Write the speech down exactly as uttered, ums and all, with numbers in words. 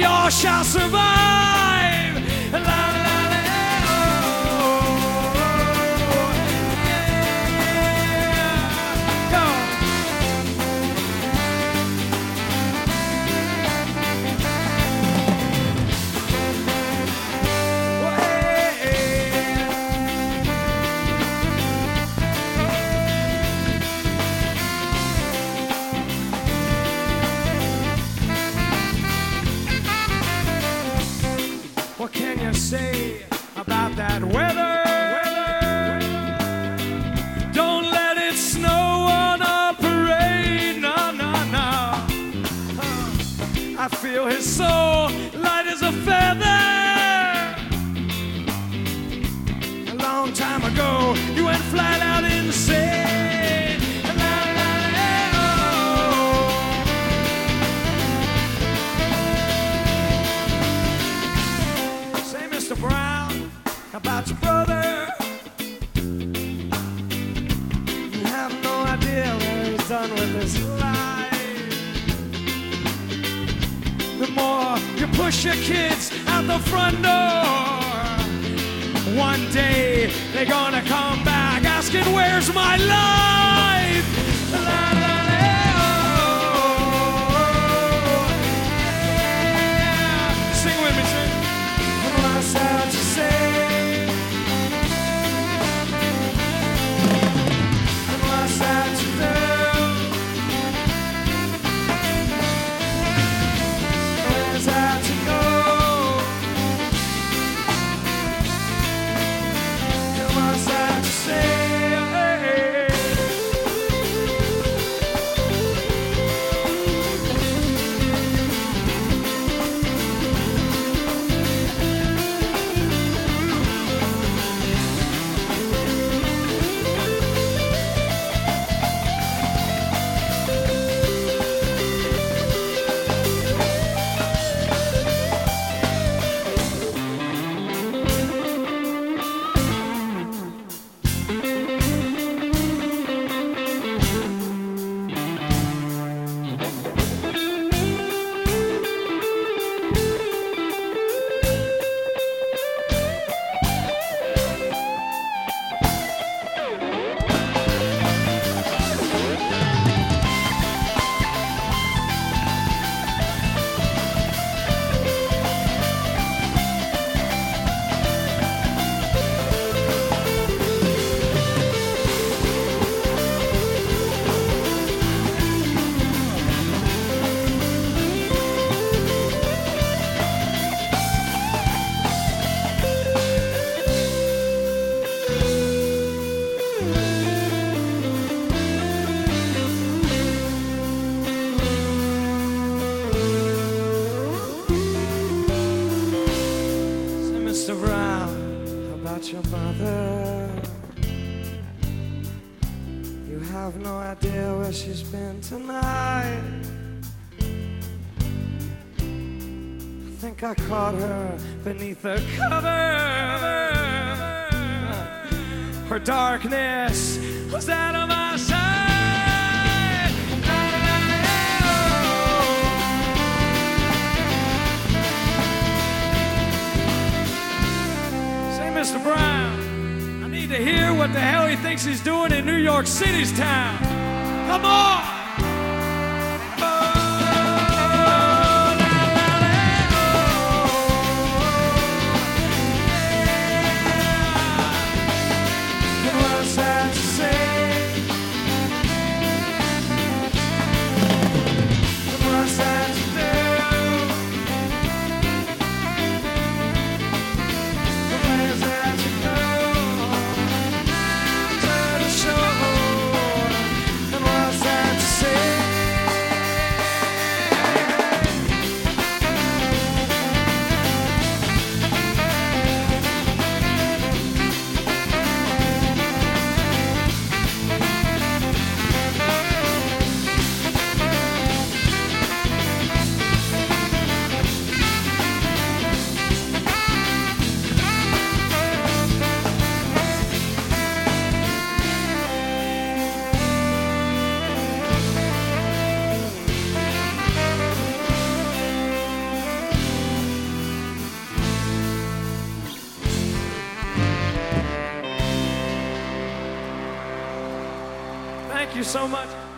we all shall survive. La, la, la, oh, yeah. Go. What can you say about that weather? Don't let it snow on our parade. No, no, no. I feel his soul light as a feather. A long time ago, you went flat out insane. La, la, la, oh. Say, Mister Brown, about your brother. You have no idea what he's done with his life. The more you push your kids out the front door, one day they're gonna come back asking, where's my life? La, la, la, oh, yeah. Sing with me, sing. What's that to say? What's that to do? Where's that to go? What's that to say? Mister Brown, about your mother. You have no idea where she's been tonight. I think I caught her beneath her cover. Her darkness was out of my sight. Mister Brown, I need to hear what the hell he thinks he's doing in New York City's town. Come on! Show, and what's that to say? Thank you so much.